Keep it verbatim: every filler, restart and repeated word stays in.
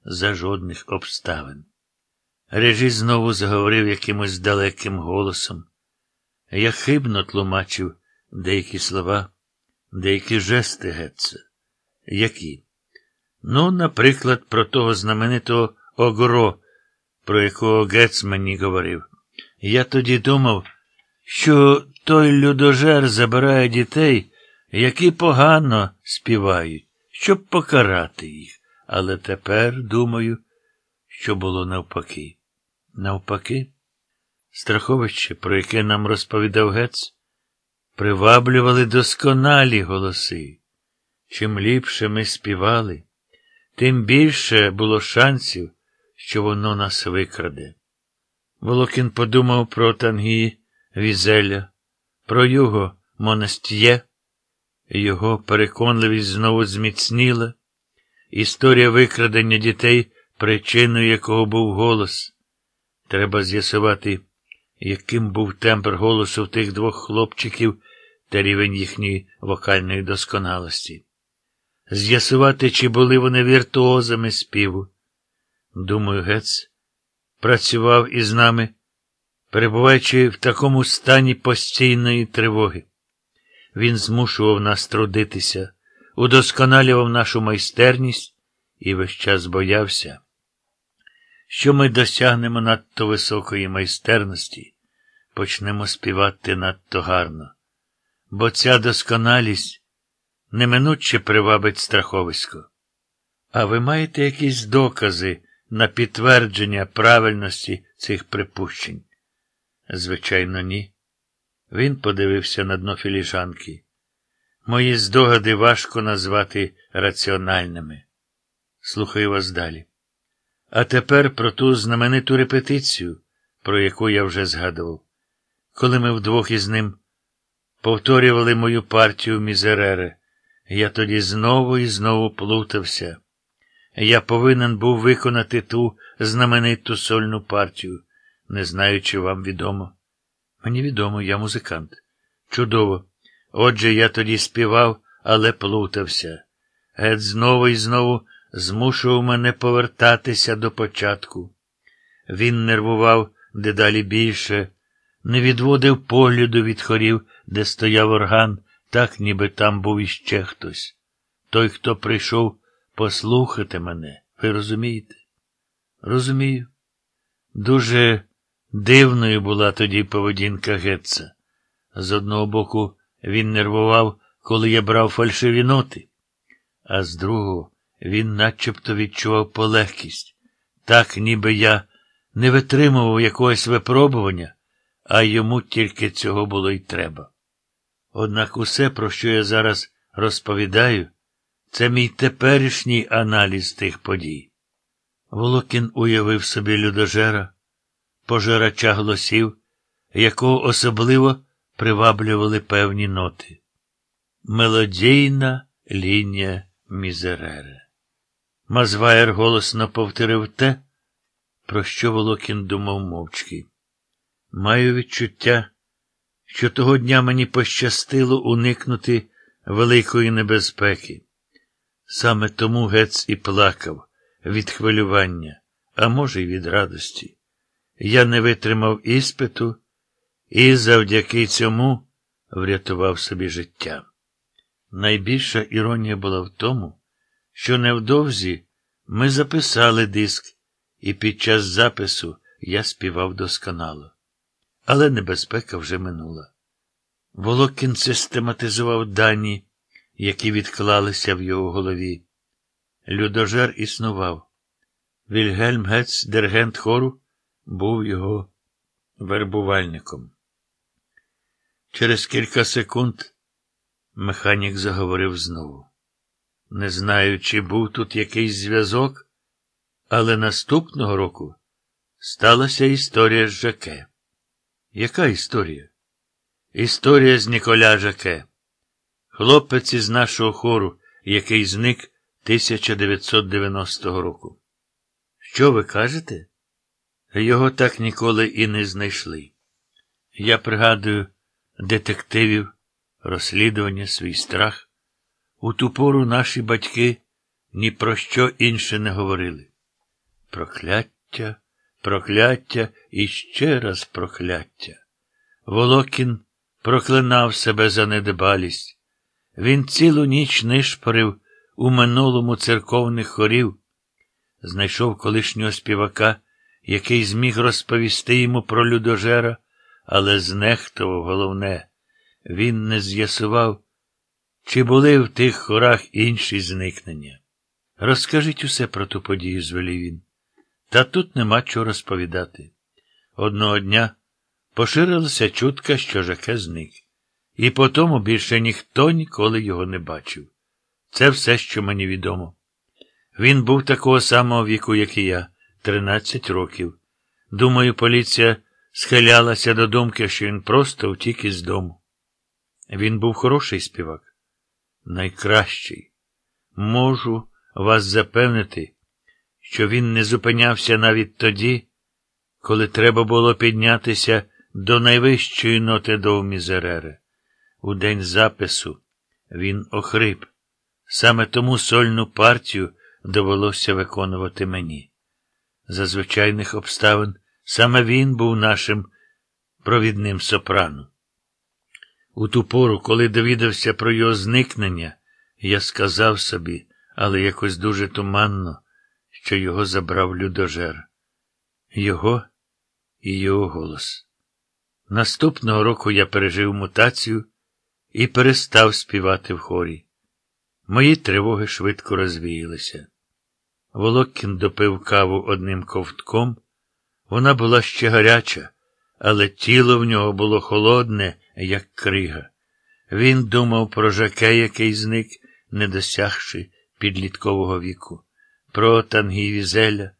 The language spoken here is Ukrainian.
за жодних обставин. Режі знову заговорив якимось далеким голосом. Я хибно тлумачив деякі слова, деякі жести Гетца. Які? Ну, наприклад, про того знаменитого Огро, про якого Гетц мені говорив. Я тоді думав, що той людожер забирає дітей, які погано співають, щоб покарати їх. Але тепер думаю, що було навпаки. Навпаки? Страховище, про яке нам розповідав Гетц, приваблювали досконалі голоси. Чим ліпше ми співали, тим більше було шансів, що воно нас викраде. Волокін подумав про Тангі Візеля, про Юго Монастьє. Його переконливість знову зміцніла. Історія викрадення дітей, причиною якого був голос. Треба з'ясувати, яким був тембр голосу в тих двох хлопчиків та рівень їхньої вокальної досконалості. З'ясувати, чи були вони віртуозами співу. Думаю, Гетц працював із нами, перебуваючи в такому стані постійної тривоги. Він змушував нас трудитися, удосконалював нашу майстерність і весь час боявся, що ми досягнемо надто високої майстерності, почнемо співати надто гарно. Бо ця досконалість неминуче привабить страховисько. А ви маєте якісь докази на підтвердження правильності цих припущень? Звичайно, ні. Він подивився на дно філіжанки. Мої здогади важко назвати раціональними. Слухаю вас далі. А тепер про ту знамениту репетицію, про яку я вже згадував. Коли ми вдвох із ним повторювали мою партію Мізерере, я тоді знову і знову плутався. Я повинен був виконати ту знамениту сольну партію. Не знаю, чи вам відомо. Мені відомо, я музикант. Чудово. Отже, я тоді співав, але плутався. Гетц знову і знову змушував мене повертатися до початку. Він нервував дедалі більше, не відводив погляду від хорів, де стояв орган, так, ніби там був іще хтось. Той, хто прийшов послухати мене. Ви розумієте? Розумію. Дуже дивною була тоді поведінка Гетца. З одного боку, він нервував, коли я брав фальшиві ноти, а з другого, він начебто відчував полегкість, так, ніби я не витримував якогось випробування, а йому тільки цього було й треба. Однак усе, про що я зараз розповідаю, це мій теперішній аналіз тих подій. Волокін уявив собі людожера, пожирача голосів, якого особливо приваблювали певні ноти. Мелодійна лінія Мізерере. Мазваєр голосно повторив те, про що Волокін думав мовчки. Маю відчуття, що того дня мені пощастило уникнути великої небезпеки. Саме тому Гетц і плакав від хвилювання, а може й від радості. Я не витримав іспиту і завдяки цьому врятував собі життя. Найбільша іронія була в тому, що невдовзі ми записали диск, і під час запису я співав досконало. Але небезпека вже минула. Волокін систематизував дані, які відклалися в його голові. Людожер існував. Вільгельм Гетц, диригент хору, був його вербувальником. Через кілька секунд механік заговорив знову. Не знаю, чи був тут якийсь зв'язок, але наступного року сталася історія з Жаке. Яка історія? Історія з Ніколя Жаке. Хлопець із нашого хору, який зник тисяча дев'ятсот дев'яностого року. Що ви кажете? Його так ніколи і не знайшли. Я пригадую детективів, розслідування, свій страх. У ту пору наші батьки ні про що інше не говорили. Прокляття, прокляття і ще раз прокляття. Волокін проклинав себе за недбалість. Він цілу ніч нишпорив у минулому церковних хорів. Знайшов колишнього співака, який зміг розповісти йому про людожера, але знехтував головне. Він не з'ясував, чи були в тих хорах інші зникнення. Розкажіть усе про ту подію, звелів він. Та тут нема чого розповідати. Одного дня поширилася чутка, що Жаке зник. І потому більше ніхто ніколи його не бачив. Це все, що мені відомо. Він був такого самого віку, як і я, тринадцять років. Думаю, поліція схилялася до думки, що він просто втік із дому. Він був хороший співак. Найкращий. Можу вас запевнити, що він не зупинявся навіть тоді, коли треба було піднятися до найвищої ноти до мізерере. У день запису він охрип. Саме тому сольну партію довелося виконувати мені. За звичайних обставин саме він був нашим провідним сопрано. У ту пору, коли довідався про його зникнення, я сказав собі, але якось дуже туманно, що його забрав людожер. Його і його голос. Наступного року я пережив мутацію і перестав співати в хорі. Мої тривоги швидко розвіялися. Волокін допив каву одним ковтком. Вона була ще гаряча, але тіло в нього було холодне, як крига. Він думав про Жаке, який зник, не досягши підліткового віку, про Тангій Візеля,